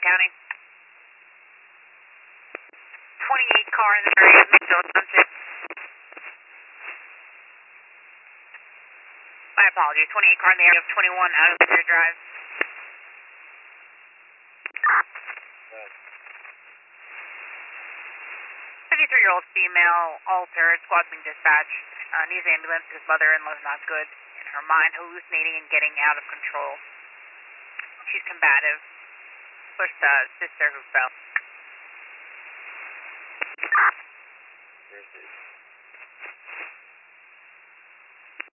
County. 28 car in the area of Midfield Sunset. My apologies, 28 car in the area of 21 out of Clear Drive. 53-year-old female, altered, squad's being dispatched. Needs ambulance because mother-in-law's not good. In her mind, hallucinating and getting out of control. She's combative. Pushed sister who fell. Where's this?